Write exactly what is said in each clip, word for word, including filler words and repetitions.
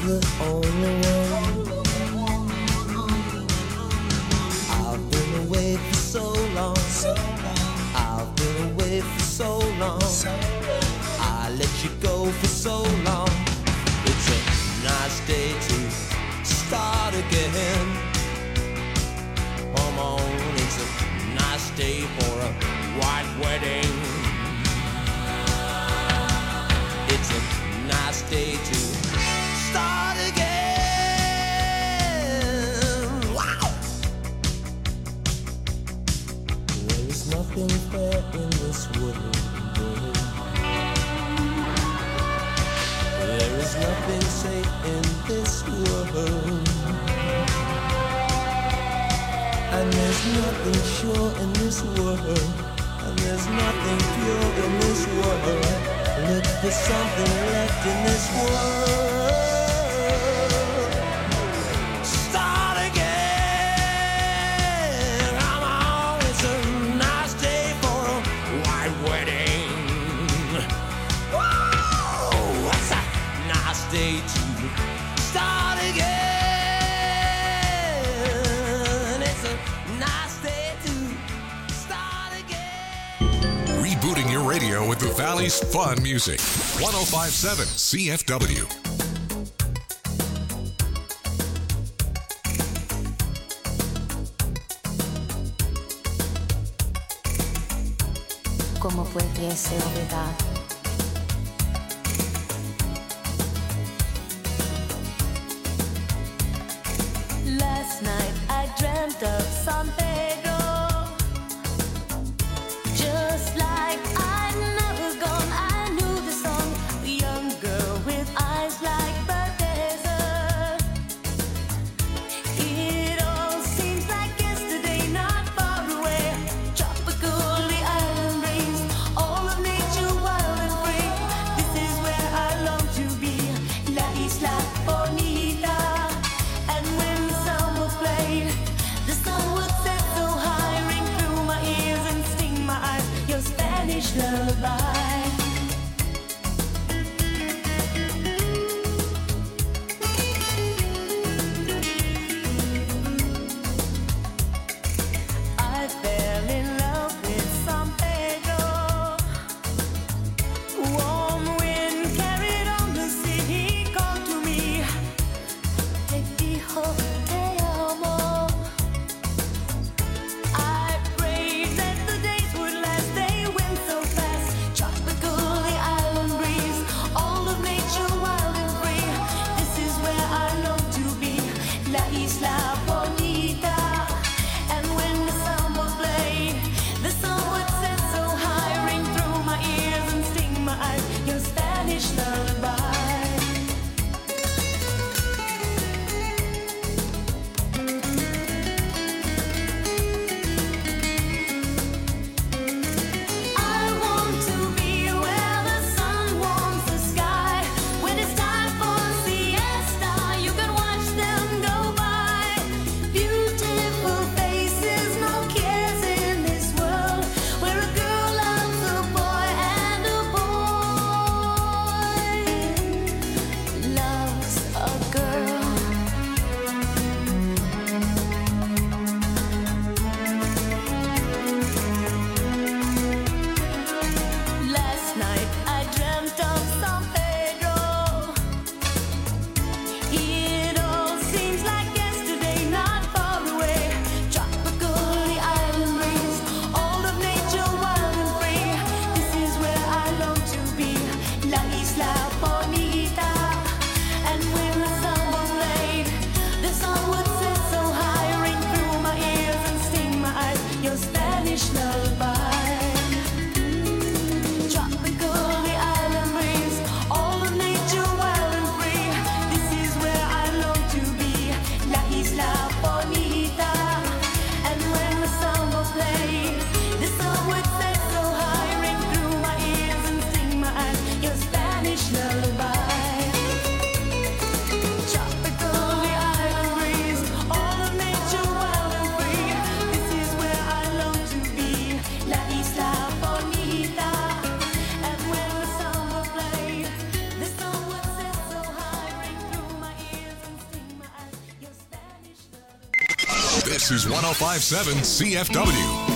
the only one. I've been away for so long. I've been away for so long. I let you go for so long. It's a nice day to start again. Come on, it's a nice day for a white wedding. It's a nice day to start again. Wow! There is nothing fair in this world. There is nothing safe in this world. And there's nothing sure in this world. And there's nothing pure in this world. Look for something left in this world. Start again. Come on, it's a nice day for a white wedding. Whoa, it's a nice day to start again. It's a nice day to start again. Rebooting your radio with the Valley's fun music. one oh five point seven C F W. ¿Cómo pudiese olvidar? Last night I dreamt of San Pedro. Just like I'd never gone, I knew the song. A young girl with eyes like the desert. It all seems like yesterday, not far away. Tropical, the island breeze, all of nature wild This is one oh five point seven C F W.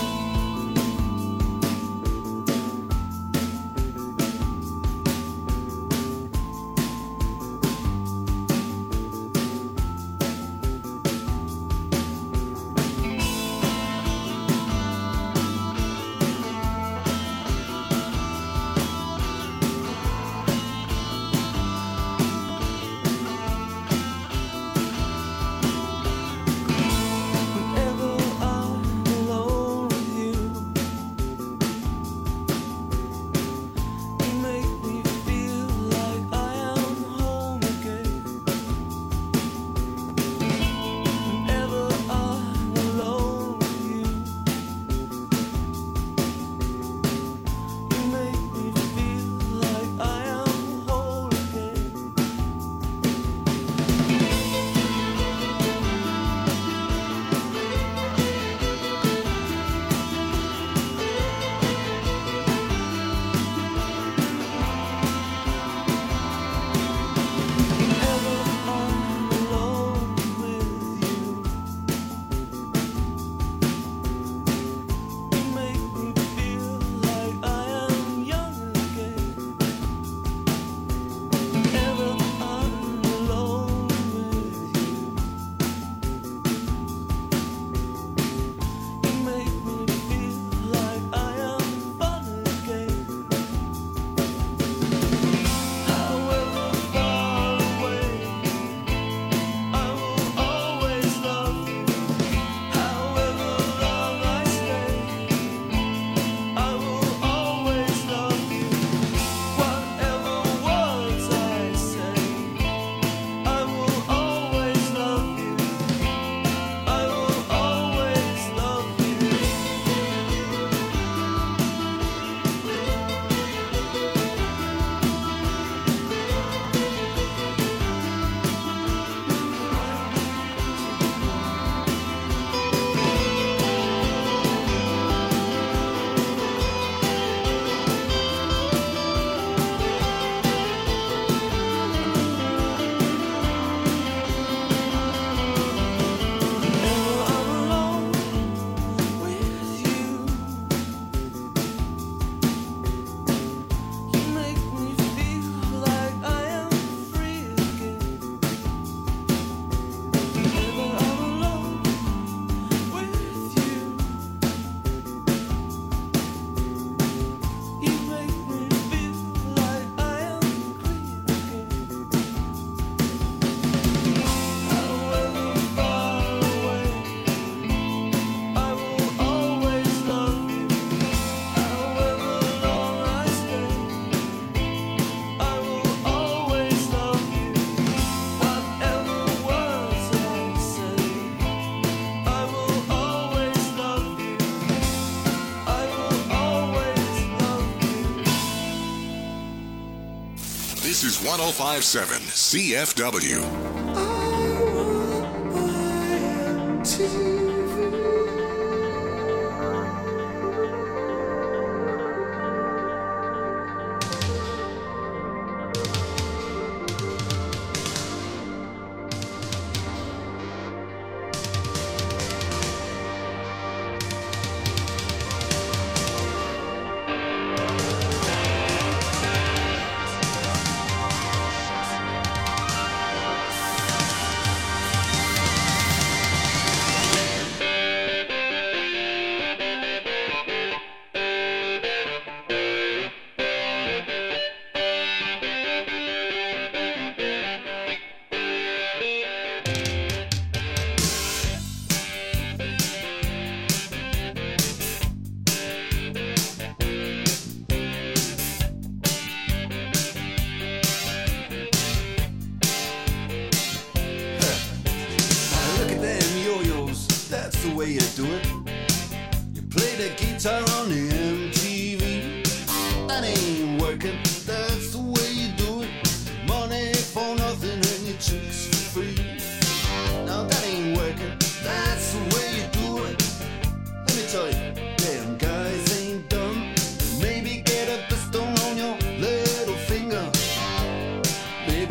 This is one oh five point seven C F W.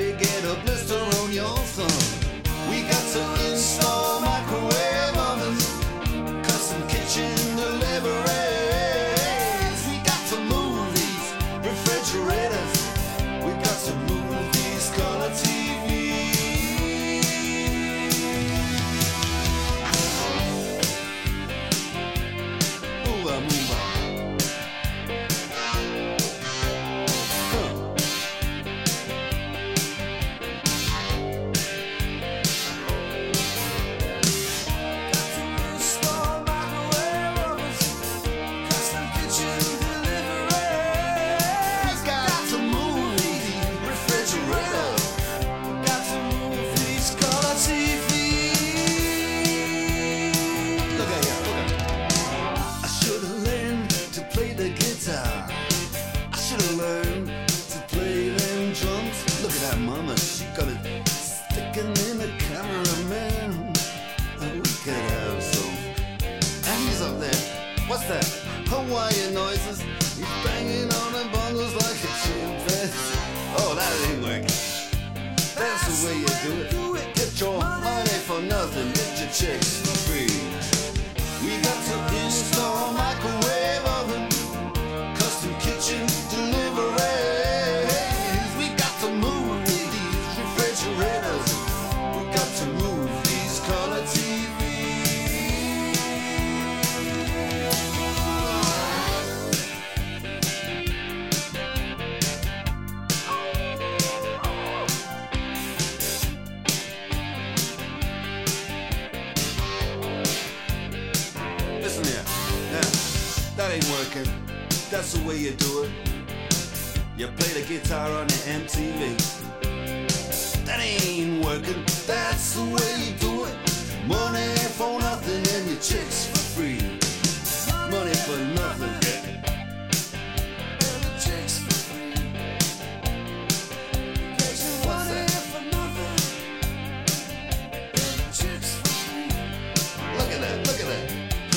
Blister on your thumb. We got to install microwave ovens that mama, she got it sticking in the cameraman. Oh, we could have some. And he's up there. What's that? Hawaiian noises. He's banging on the bongos like a chimpanzee. Oh, that ain't working. That's the way you do it. Get your money for nothing. Get your chicks for free. We got to install microwave oven, custom kitchen deliveries. We got to move these refrigerators. We got to move these color T Vs. Listen here, now, that ain't working. That's the way you do it. You play the guitar on the M T V. That ain't working. That's the way you do it. Money for nothing and your chicks for free. Money for nothing. And the chicks for free. What's that? For nothing. And the chicks for free. Look at that, look at that.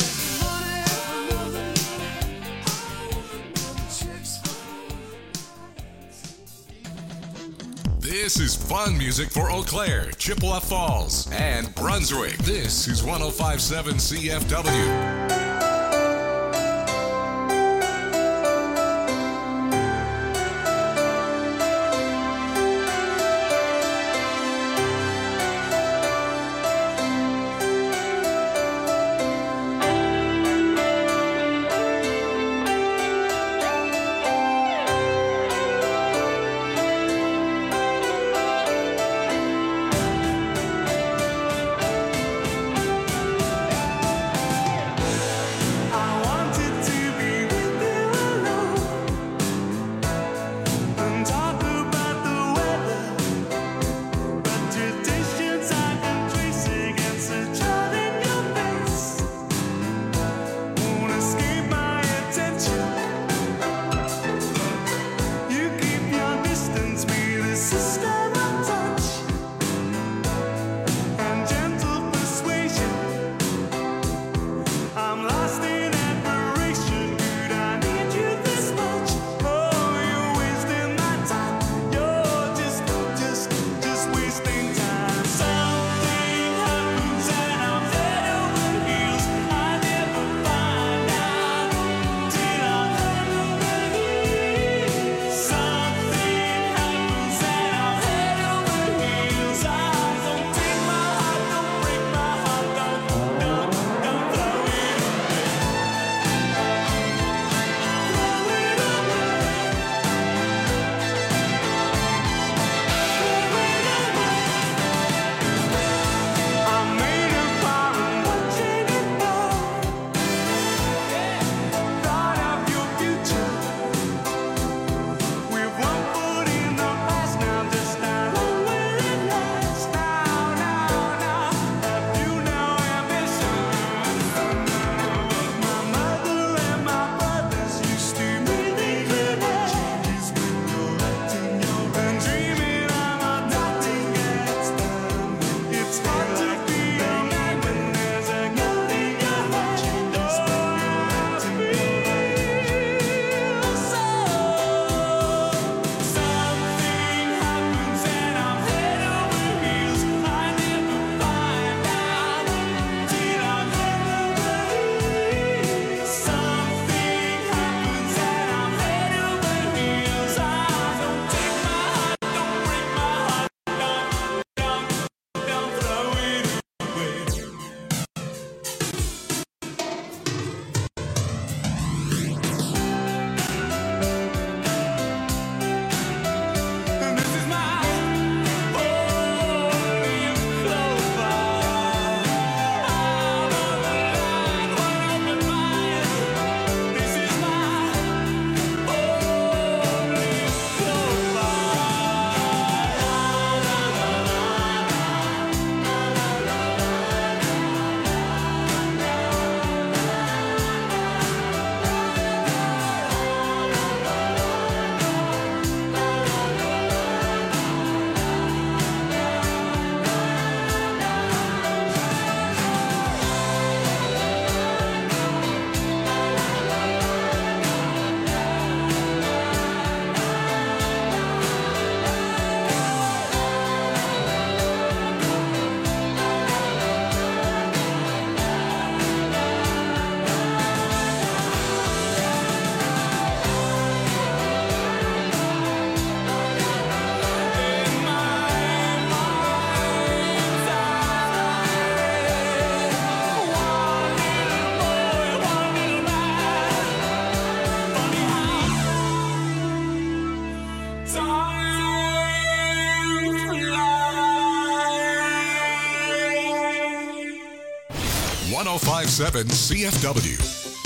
This is fun music for Eau Claire, Chippewa Falls, and Brunswick. This is one oh five point seven C F W. one oh five point seven C F W.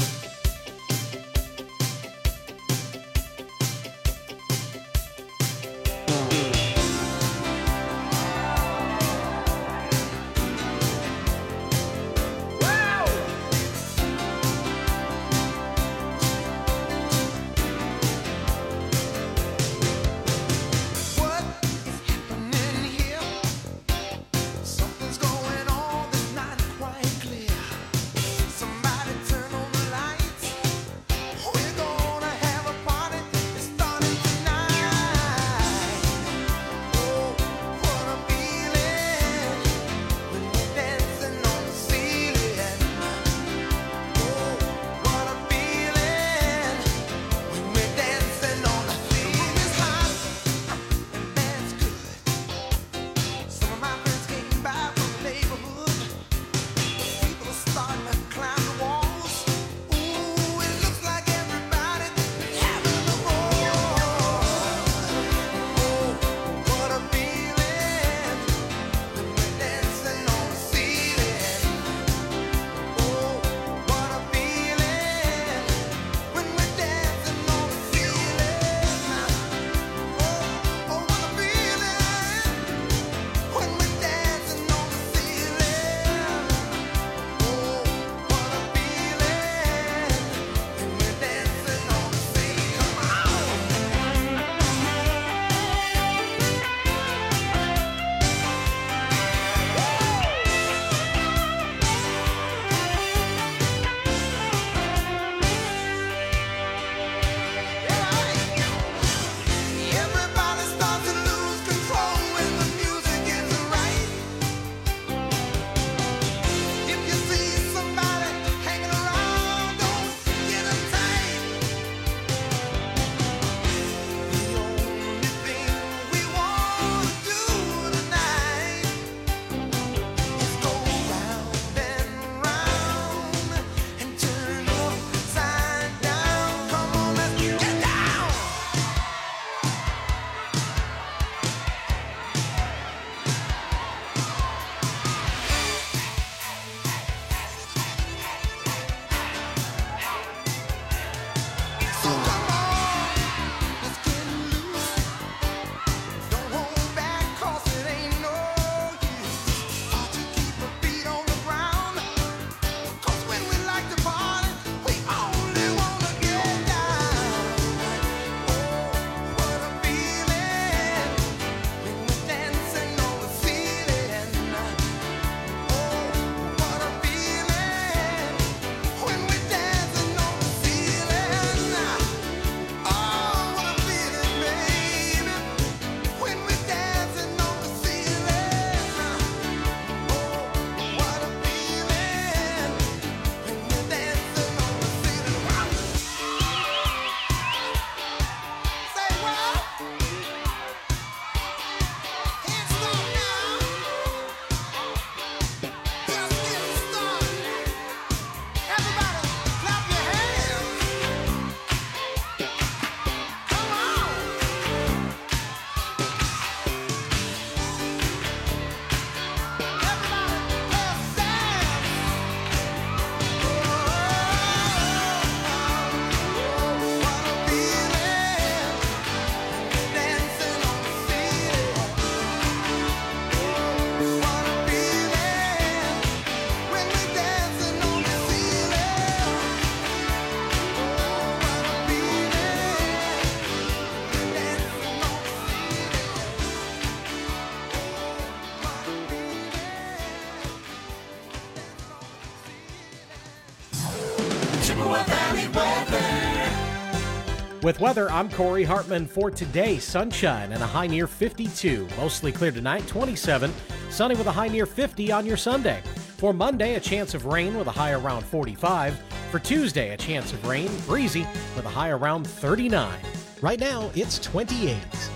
With weather, I'm Corey Hartman for today. Sunshine and a high near fifty-two. Mostly clear tonight, twenty-seven. Sunny with a high near fifty on your Sunday. For Monday, a chance of rain with a high around forty-five. For Tuesday, a chance of rain, breezy with a high around thirty-nine. Right now, it's twenty-eight.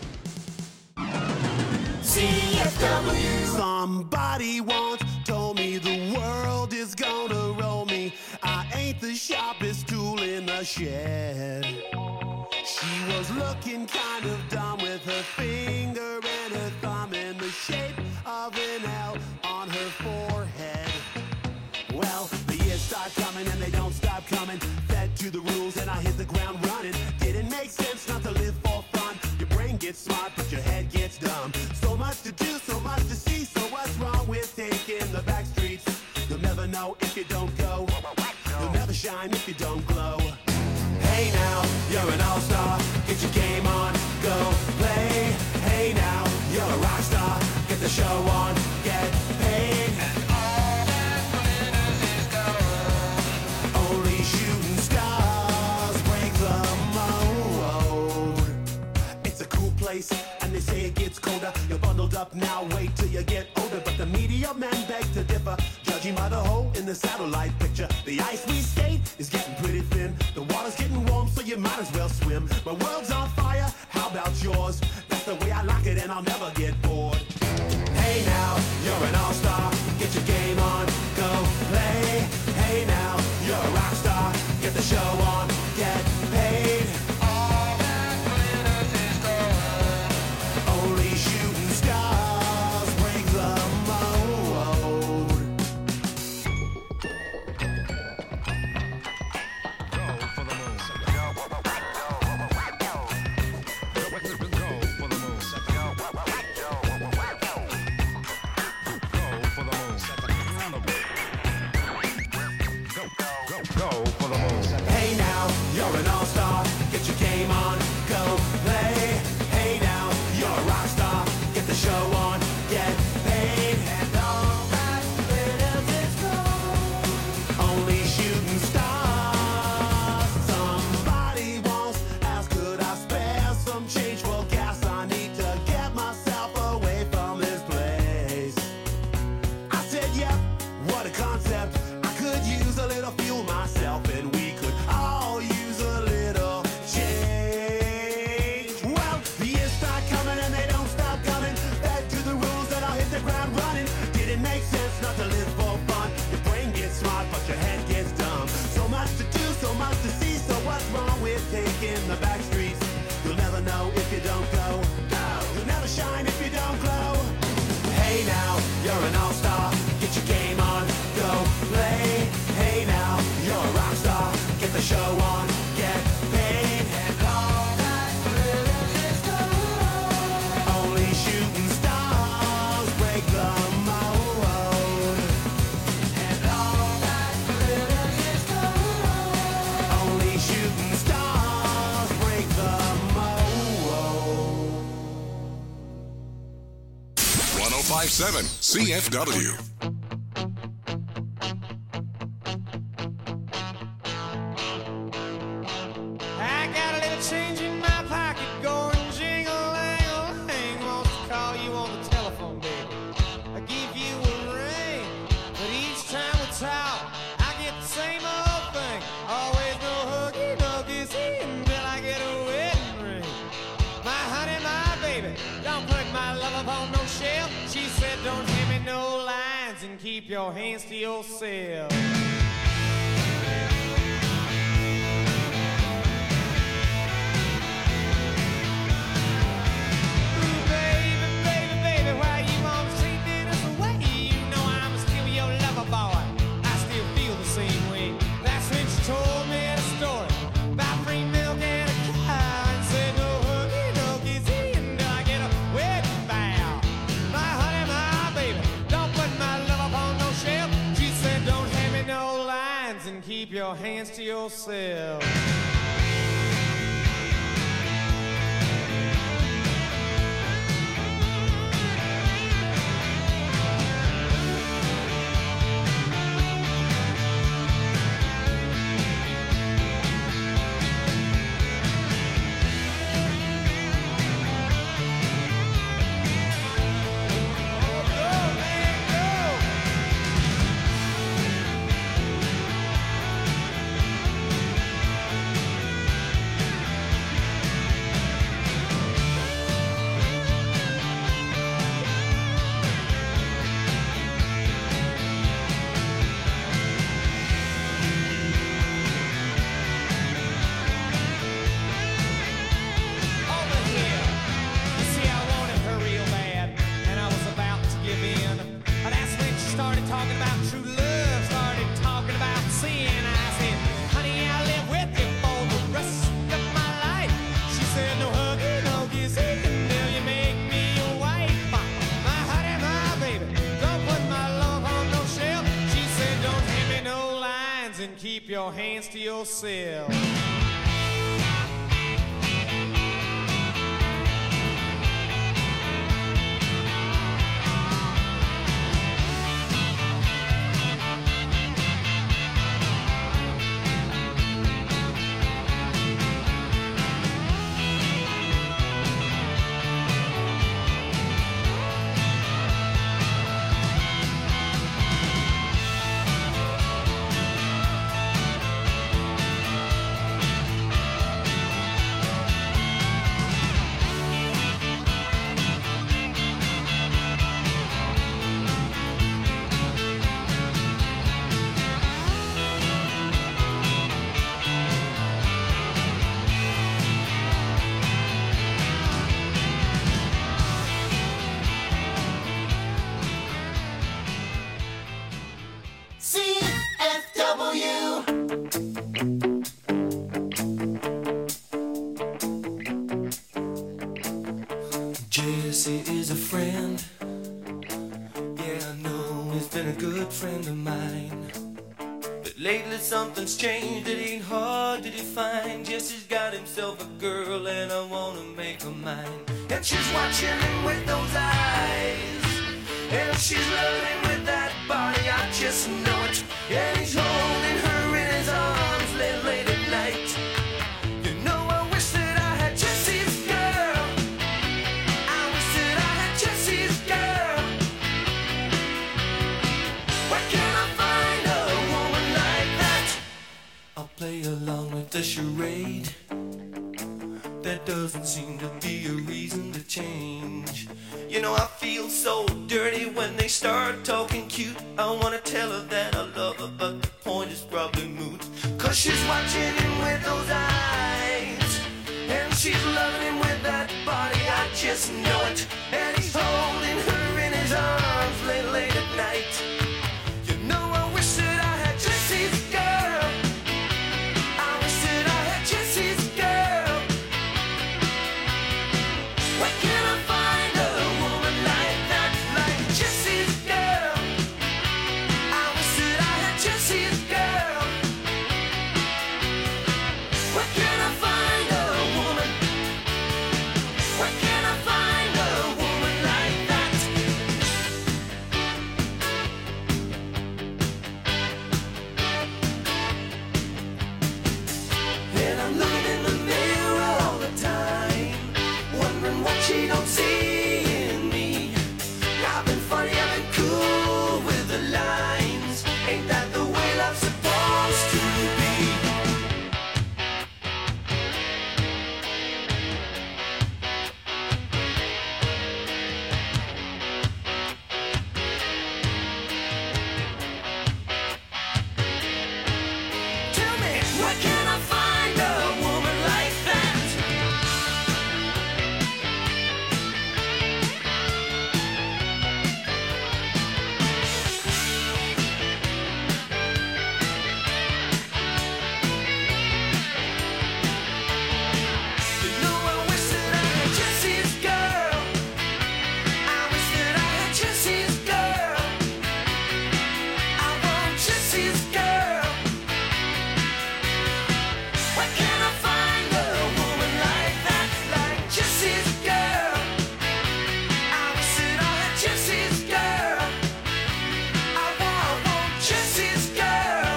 C F W. Somebody once told me the world is gonna roll me. I ain't the sharpest tool in the shed. She was looking kind of dumb with her finger and her thumb in the shape of an L on her forehead. Well, your head gets dumb. So much to do, so much to see, so what's wrong with taking the back streets? You'll never know if you don't go. You'll never shine if you don't glow. Hey now, you're an all-star, get your game on, go play. Hey now, you're a rock star, get the show on, get paid. And all that glitters is gold. Only shooting stars break the mold. It's a cool place, and they say it gets colder. You're bundled up now, wait till you get older. But the media men beg to differ, judging by the hole in the satellite picture. The ice we skate is getting pretty thin. The water's getting warm, so you might as well swim. My world's on fire, how about yours? That's the way I like it, and I'll never get bored. Hey now, you're an all-star, get your game on, go play. Hey now, you're a rock star, get the show on, get paid. All that glitters is gold. Only shooting stars break the mold. Go for the moon. Go for the moon. Go for the moon. Hey now, you're an all-star, get your game on, go play. Hey now, you're a rock star, get the show on, get paid. And all that glitters is gold. Only shooting stars. Somebody once asked, could I spare some change for gas? I need to get myself away from this place. I said, yep, what a concept. I could use a little fuel myself, and we could all use a little change. Well, the years start coming and they don't stop coming. Back to the rules that I'll hit the ground running. Did it make sense not to live for fun? Your brain gets smart, but your head gets dumb. So much to do, so much to see. So what's wrong with taking the back streets? You'll never know if you don't go. You'll never shine if you don't glow. Hey now, you're an all-star, get your game on, go play. Hey now, you're a rock star, get the show on, get paid. And all that glitters is gold. Only shooting stars break the mold. And all that glitters is gold. Only shooting stars break the mold. one oh five point seven C F W. I got a little change in my pocket going jingle-lang-a-lang. Wants to call you on the telephone, baby. I give you a ring, but each time we talk, I get the same old thing. Always no huggy-duggies until I get a wedding ring. My honey, my baby, don't put my love upon no shelf. She said don't hand me no lines and keep your hands to yourself. Keep your hands to yourself. your hands to yourself. Jesse is a friend. Yeah, I know he's been a good friend of mine. But lately something's changed, it ain't hard to define. Jesse's got himself a girl and I wanna make her mine. And she's watching him with those eyes, and she's loving him with that body, I just know it. And he's holding her in his arms late, late at night. You know I wish that I had Jesse's girl. I wish that I had Jesse's girl. Where can I find a woman like that? I'll play along with the charade. There doesn't seem to be a reason to change. You know I feel so dirty when they start talking cute. I wanna tell her that I love her, but the point is probably moot. Cause she's watching him with those eyes, and she's loving him with that body, I just know it. And he's holding her in his arms late, late at night. You know I wish that I had Jesse's girl. I wish that I had Jesse's girl. Where can I find a woman like that, like Jesse's girl? I wish that I had Jesse's girl. Where can I find a woman? Where can I find a woman like that? And I'm looking in the mirror all the time, wondering what she don't see in me. I've been funny, I've been cool with the lines. Ain't that the way love's supposed to be? Tell me, where can I find a woman like that? You know I wish that I had Jesse's girl. I wish that I had Jesse's girl. I want Jesse's girl. Where can I find a woman like that, like Jesse's girl? I wish that I had Jesse's girl. I want, I want Jesse's girl.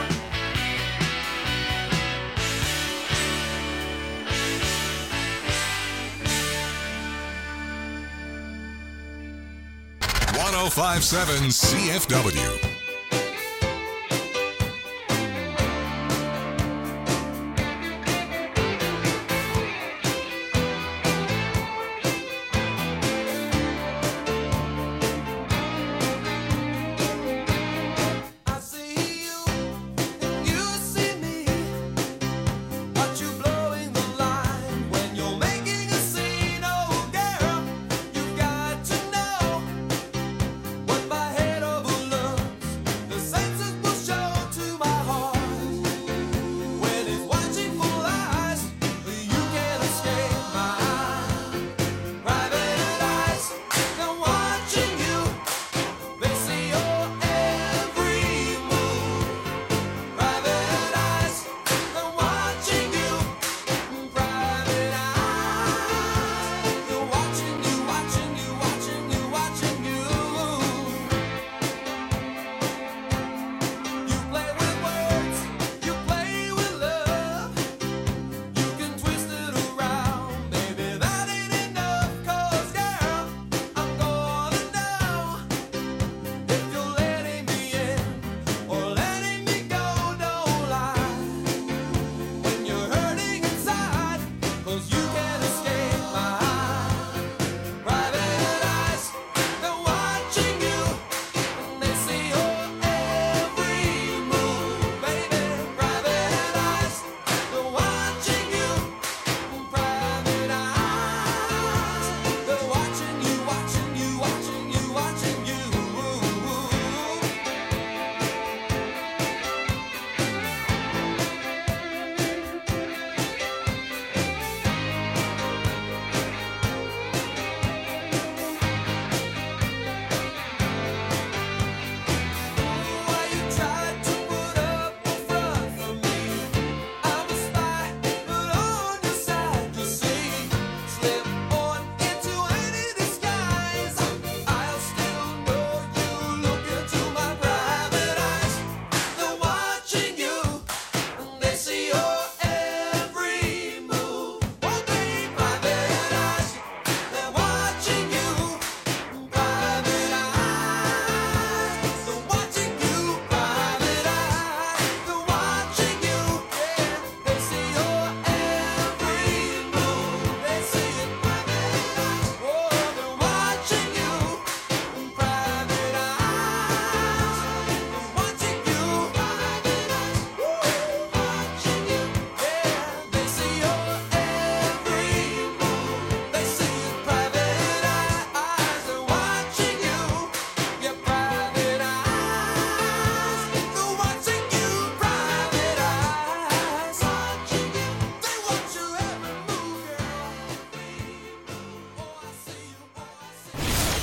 one oh five point seven C F W. I see you and you see me, but you blowing the line when you're making a scene. Oh girl, you got to know what my head overlooks.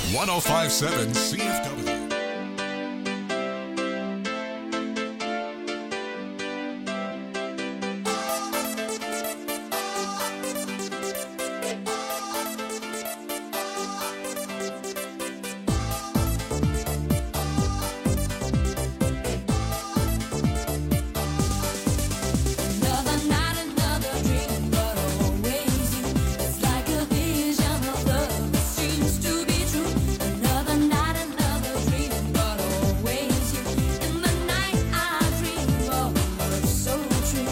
one oh five point seven C F W. Another night, another dream, but always you. It's like a vision of love that seems to be true. Another night, another dream, but always you. In the night I dream of love so true.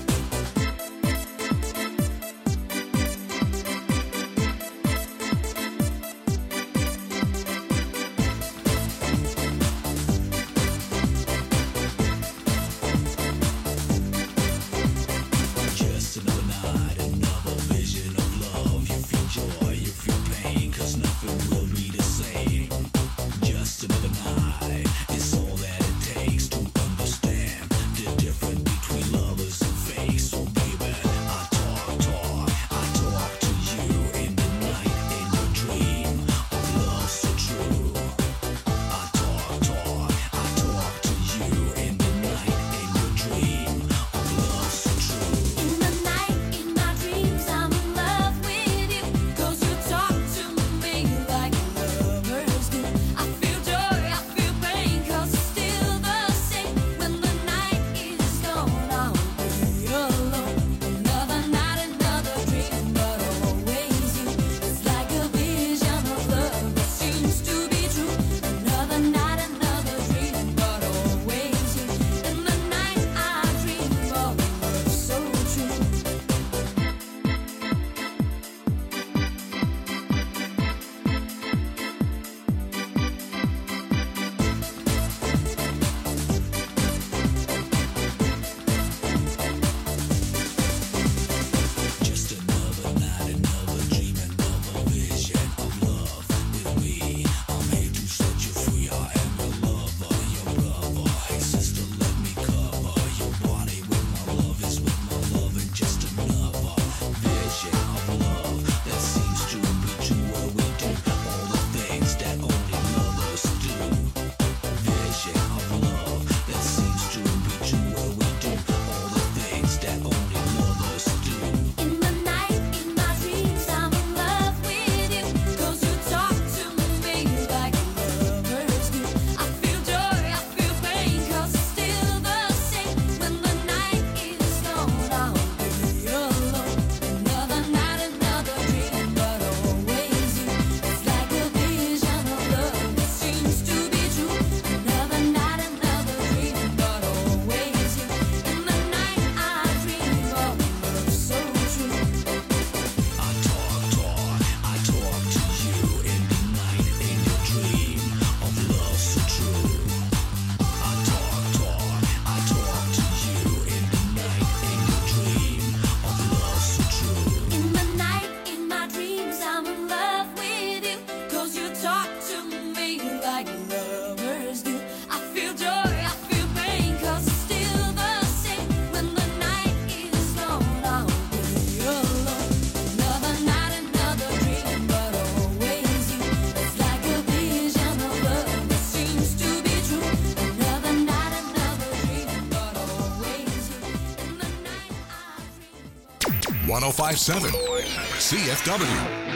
Just another night, another vision of love. You feel joy, you feel pain, cause nothing will be the same. Just another night, it's all that it takes to understand the difference between lovers and fake. So baby, I talk, talk, I talk to you in the night, in your dream of love so true. I talk, talk, I talk to you in the night, in your dream of love so true. In the night, in my dreams, I'm in love with you. 'Cause you talk to me like lovers do. I feel joy, I feel pain, 'cause it's still the same. When the night is gone, I'll be alone. Another night, another dream, but always you. It's like a vision of love that seems to be true. Another night, another dream, but always you. In the night I dream of love so true. Just another night, another dream, another vision of love with me. I'm here to set you free. I am your lover, your brother. Hey sister, let me cover your body with my love. Is with my love, and just another vision of love that seems to be true. Where we do all the things that only lovers do. Vision of love that seems to be true. Where we do all the things that only lovers do. In the night, in my dreams, I'm in love with you. 'Cause you talk to me like lovers do. I feel joy, I feel pain, 'cause it's still the same. When the night is gone, I'll be alone. Another night, another dream, but always you. It's like a vision of love that seems to be true. Another night, another dream, but always you. In the night I dream of love so true. I talk, talk, I talk to you in the night, in your dream of love so true. I talk, talk, I talk to you in the night, in your dream of love so true. In the night, in my dreams, I'm in love with you. 'Cause you talk to me like lovers do. I feel joy, I feel pain, 'cause it's still the same. When the night is gone, I'll be alone. Another night, another dream, but always you. It's like a vision of love that seems to be true. Another night, another dream, but always you. In the night I dream of one oh five point seven C F W.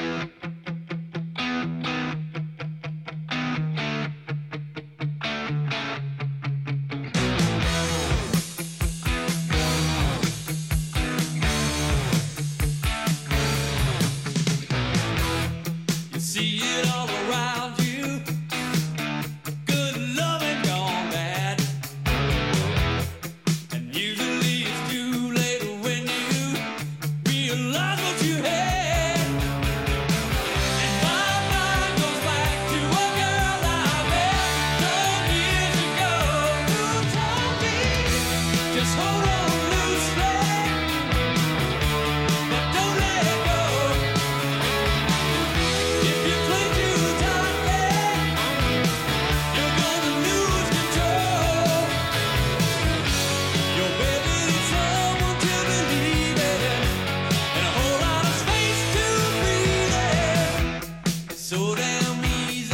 You see it all around you. Good loving gone bad. And usually it's too late when you realize what you had. And my mind goes back to a girl I met twelve years ago who told me, just hold on loosely, but don't let go. If you cling too tightly, you're gonna lose control. Your baby needs someone to believe in, and a whole lot of space to breathe in. It's so damn easy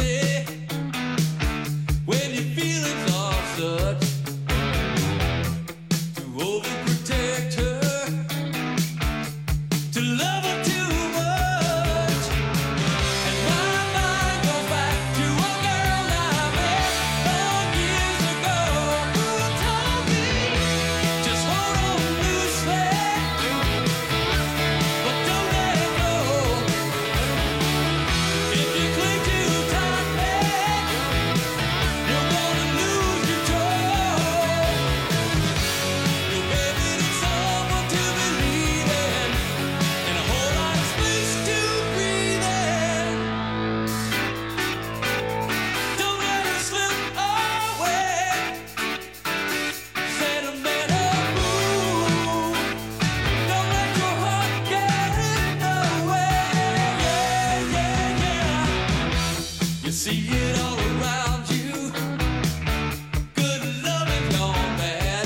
see it all around you. Good love has gone bad.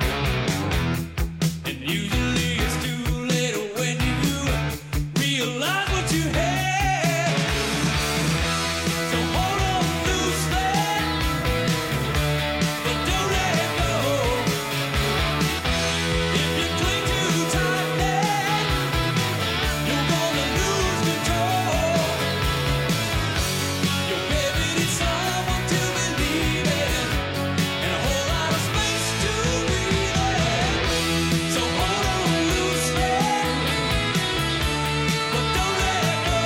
And usually it's too late when you realize what you had. So hold on loosely, but don't let it go. If you cling too tightly, you're gonna lose control. Your baby needs someone to believe in, and a whole lot of space to breathe in. So hold on loosely, but don't let it go.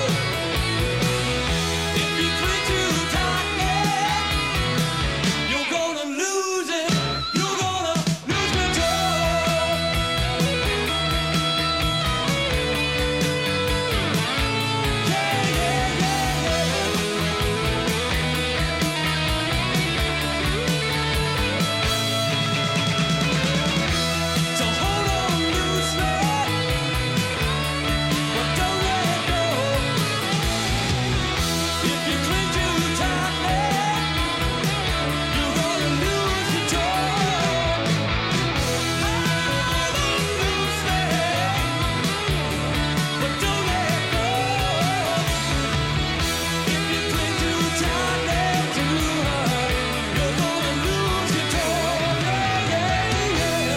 If you cling too tightly, you're gonna lose it. You're gonna lose control. Yeah, yeah, yeah, yeah. So hold on loosely, but don't let it go. If you cling too tightly, you're gonna lose control. Hold on loosely, but don't let it go. If you cling too tightly to her, you're gonna lose control. Yeah, yeah, yeah.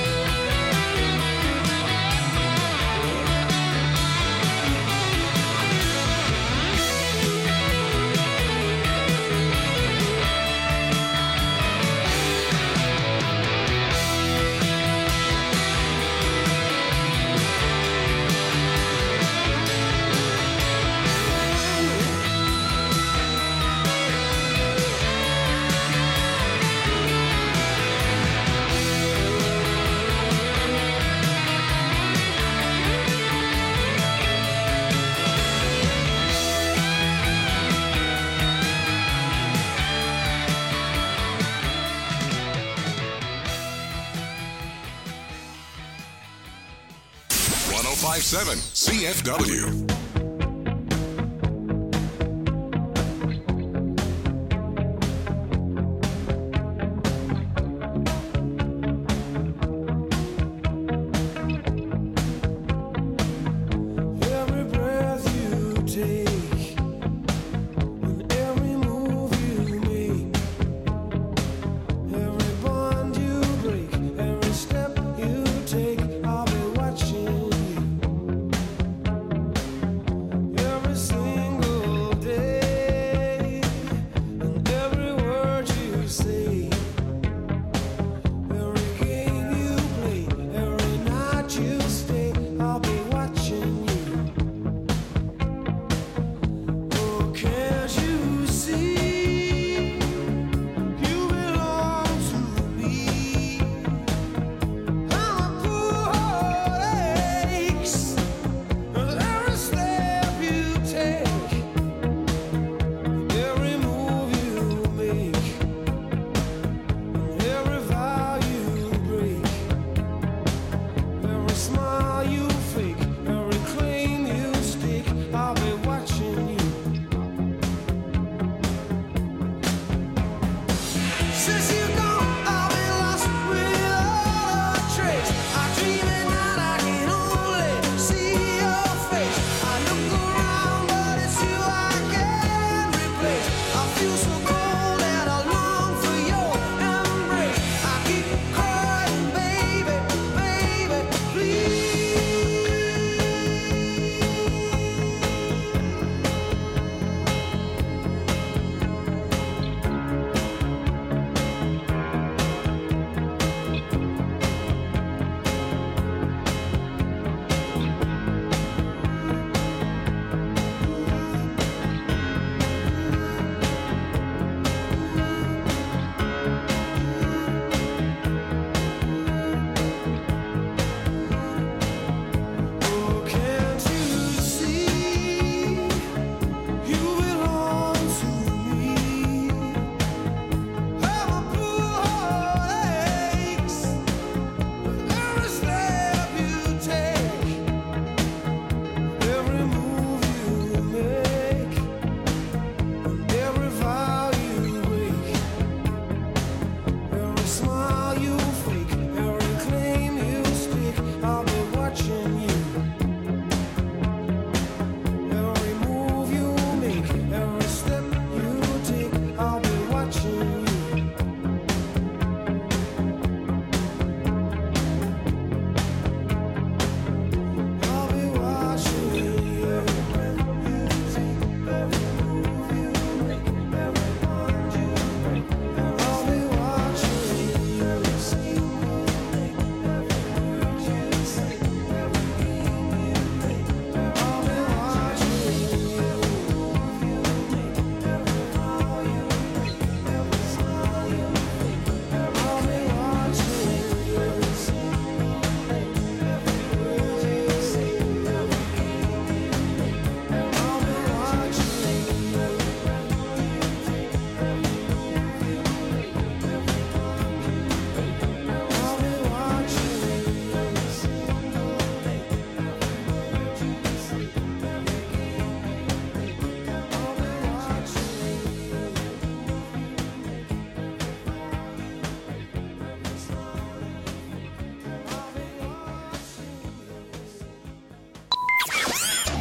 one oh five point seven C F W. Every breath you take, and every move you make, every bond you break, every step you take, I'll be watching you. Every single day, and every word you say, every game you play, every night you stay, I'll be watching you. Oh, can't you see? You belong to me. I'm a poor heart aches with every step you take, every move you make, every vow you break, every smile you fake, every claim you stake, I'll be watching you. Since you're gone, I've been lost without a trace. I dream at night, I can only see your face. I look around, but it's you I can't replace. I feel so cold and I long for your embrace. I keep crying, baby, baby, please.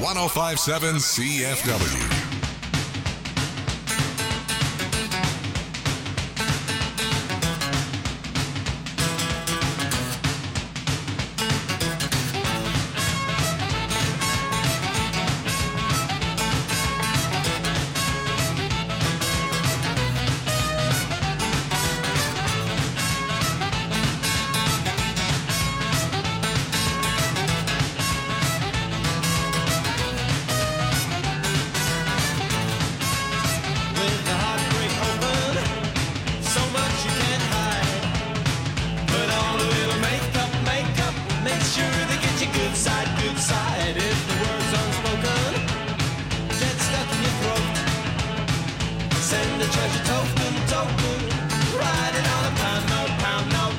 one oh five point seven C F W. With the heartbreak open, so much you can't hide. Put on a little makeup, makeup, make sure they get you good side, good side. If the words unspoken get stuck in your throat, send a treasure token, token, write it on a pound note, pound note.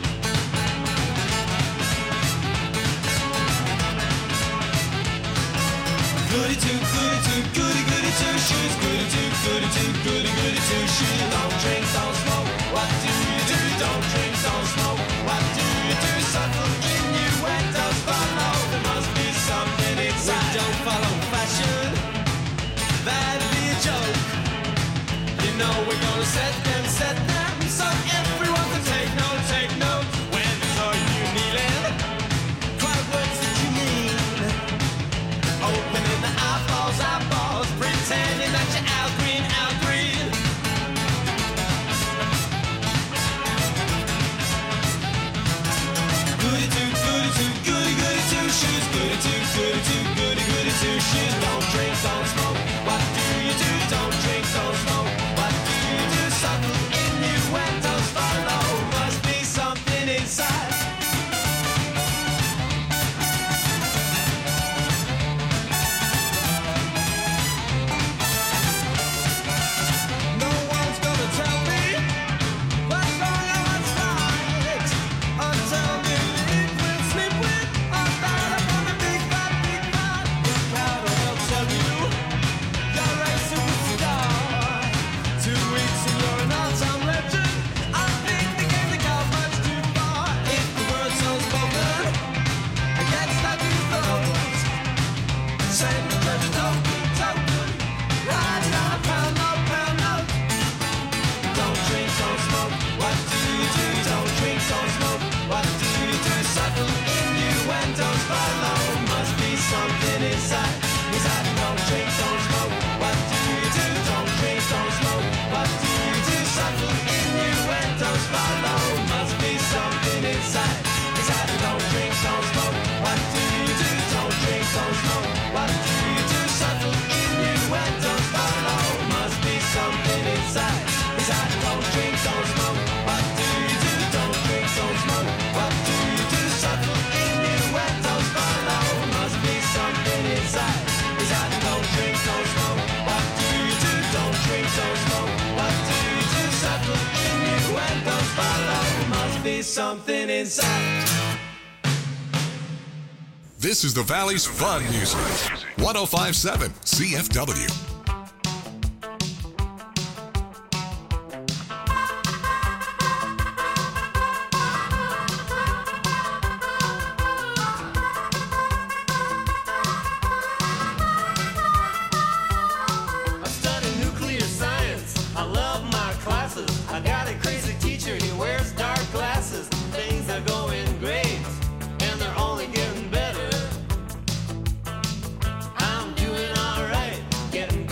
Goody two, goody two, goody goody two shoes. Goody two, goody two, goody goody two shoes. Don't drink, don't smoke. What do you do? Don't drink, don't smoke. What do you do? Subtle innuendos follow. There must be something inside. We don't follow fashion. That'd be a joke. You know we're gonna set them, set them, so everyone can take note, take note. When they saw you kneeling, cry words that you mean. Opening the eyeballs, eyeballs, pretending that you're Al Green, Al Green. Goody two, goody two, goody goody two shoes. Goody two, goody two, goody goody two shoes. Don't drink, don't smoke. What do you do? Don't drink, don't smoke. What do you do? Subtle innuendos follow. Must be something inside. No one's gonna tell me what's wrong and what's right until you eat with, sleep with, or start up on the big fat, big fat. The crowd will tell you you're a superstar. Two weeks and you're an all-time legend. I think the game that got much too far. If the word's unspoken, it gets stuck in your throat. Send the treasure token, token, write it on a pound note, pound note. Don't drink, don't smoke. What do you do? Don't drink, don't smoke. What do you do? Subtle innuendos follow. Must be something inside. Inside. Don't drink, don't smoke. What do you do? Don't drink, don't smoke. What do you do? Subtle innuendos follow. Must be something inside. Inside. Don't drink, don't smoke. What do you do? Don't drink, don't smoke. What do you do? Subtle innuendos follow. Must be something inside. Inside. Don't drink, don't smoke. What do you do? Don't drink, don't smoke. What do you do? Subtle innuendos follow. Must be something inside. Inside. Don't drink, don't smoke. What do you do? Don't drink, don't smoke. What do you do? Subtle innuendos follow. Must be something inside. This is the Valley's fun music. one oh five point seven C F W. I study nuclear science. I love my classes. I got a crazy teacher. He wears dark glasses. Things are going great, and they're only getting better. I'm doing alright, getting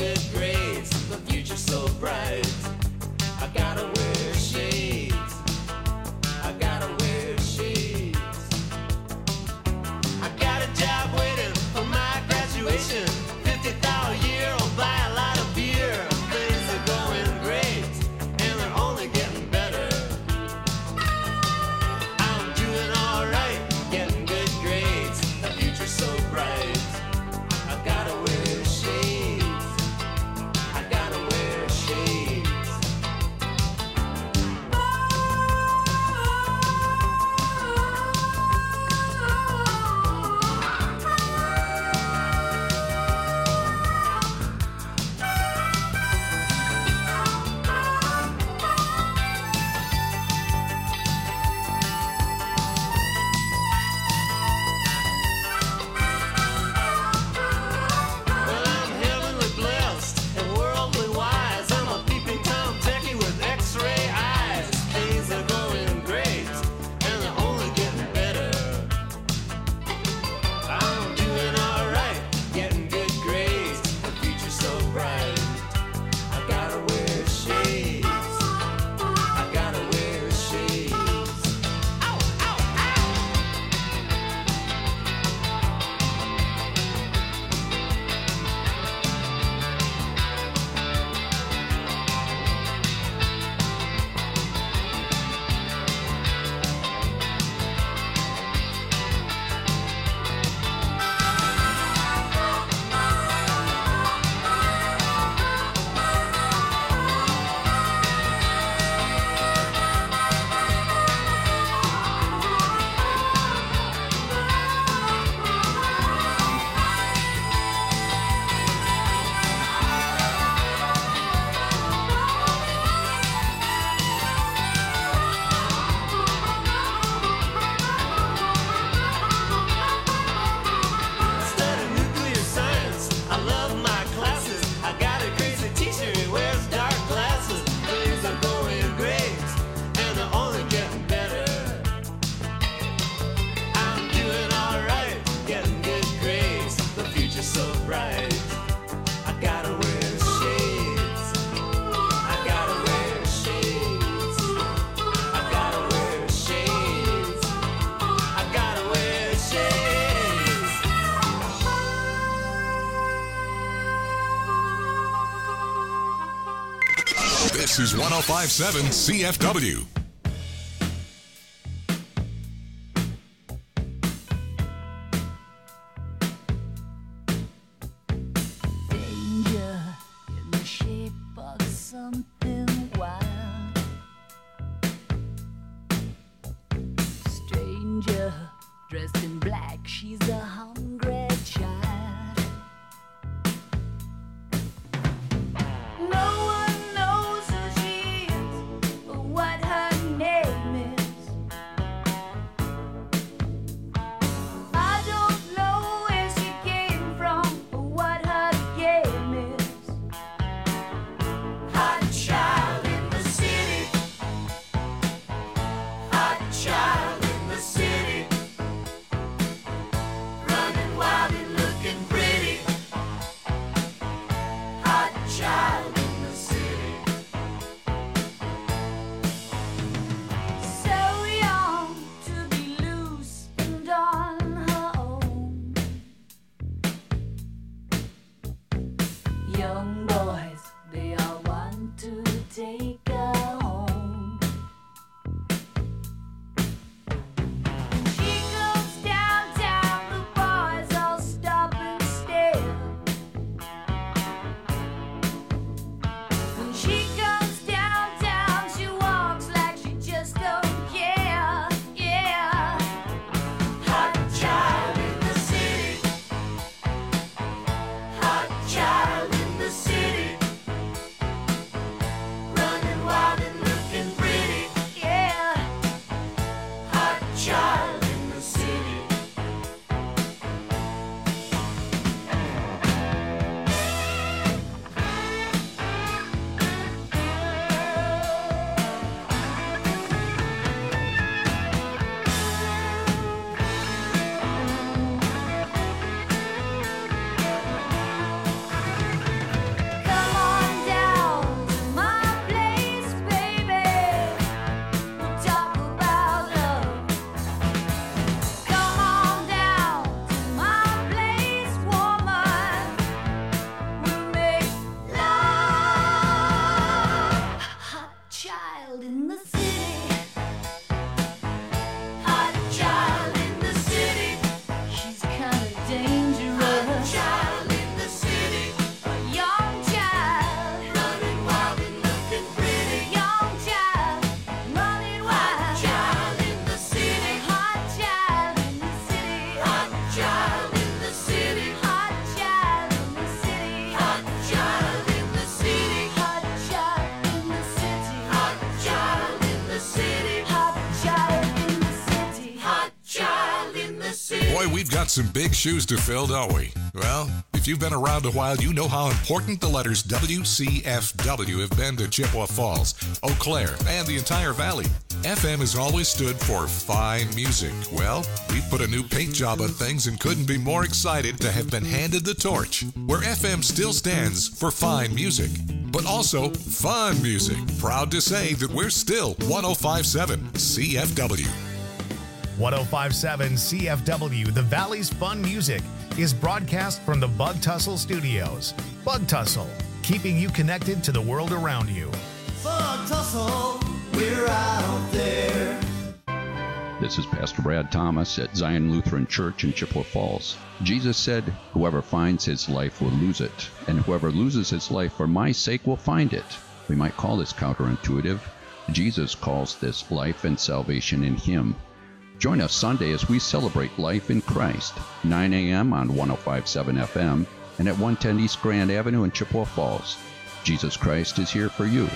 This is one oh five point seven C F W. Danger in the shape of something wild. Stranger dressed in black, she's a hungry child. No one knows who she is or what her name is. I don't know where she came from or what her game is. Hot child in the city. Hot child in the city. Running wild and looking pretty. Hot child in the city. So young to be loose and on her own. Young boys, they all want to take her home. She goes downtown, the boys all stop and stare. When she comes downtown, she walks like she just don't care. Yeah. Hot child in the city. Hot child in the city. Running wild and looking pretty. Yeah. Hot child in the city. Come on down to my place, baby. We'll talk about love. Come on down to my place, woman. We'll make love. Hot child in the city. Hot child in the city. She's kind of dangerous. Hot child in the city. A young child. Running wild and looking pretty. Young child. Running wild. Hot child in the city. Hot child in the city. Hot child in the city. Hot child in the city. Hot child in the city. Hot child in the city. Hot child in the city. Hot child in the city. Hot child in the city. Boy, we've got some big shoes to fill, don't we? Well, if you've been around a while, you know how important the letters W C F W have been to Chippewa Falls, Eau Claire, and the entire valley. F M has always stood for fine music. Well, we put a new paint job on things and couldn't be more excited to have been handed the torch, where F M still stands for fine music, but also fun music. Proud to say that we're still one oh five point seven C F W. one oh five point seven C F W, the Valley's Fun Music, is broadcast from the Bug Tussle Studios. Bug Tussle, keeping you connected to the world around you. Bug Tussle, we're out there. This is Pastor Brad Thomas at Zion Lutheran Church in Chippewa Falls. Jesus said, "Whoever finds his life will lose it, and whoever loses his life for my sake will find it." We might call this counterintuitive. Jesus calls this life and salvation in him. Join us Sunday as we celebrate life in Christ, nine a.m. on one oh five point seven F M and at one ten East Grand Avenue in Chippewa Falls. Jesus Christ is here for you.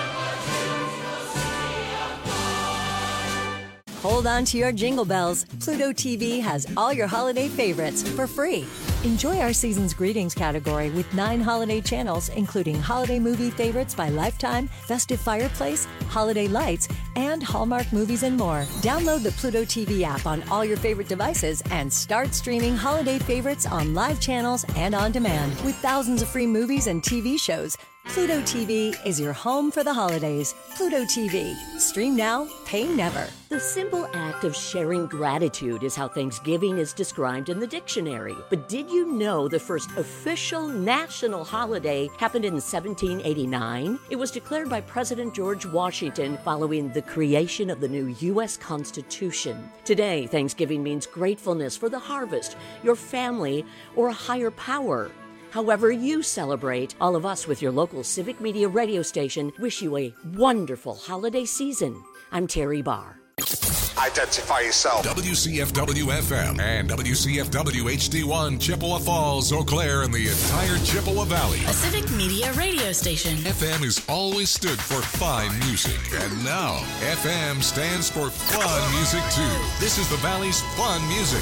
Hold on to your jingle bells. Pluto T V has all your holiday favorites for free. Enjoy our season's greetings category with nine holiday channels, including holiday movie favorites by Lifetime, Festive Fireplace, Holiday Lights, and Hallmark movies and more. Download the Pluto T V app on all your favorite devices and start streaming holiday favorites on live channels and on demand. With thousands of free movies and T V shows, Pluto T V is your home for the holidays. Pluto T V. Stream now, pay never. The simple act of sharing gratitude is how Thanksgiving is described in the dictionary. But did you know the first official national holiday happened in seventeen eighty-nine? It was declared by President George Washington following the creation of the new U S Constitution. Today, Thanksgiving means gratefulness for the harvest, your family, or a higher power. However you celebrate, all of us with your local Civic Media radio station wish you a wonderful holiday season. I'm Terry Barr. Identify yourself. W C F W F M and W C F W H D one, Chippewa Falls, Eau Claire, and the entire Chippewa Valley. A Civic Media radio station. F M has always stood for fine music, and now F M stands for fun music too. This is the Valley's fun music.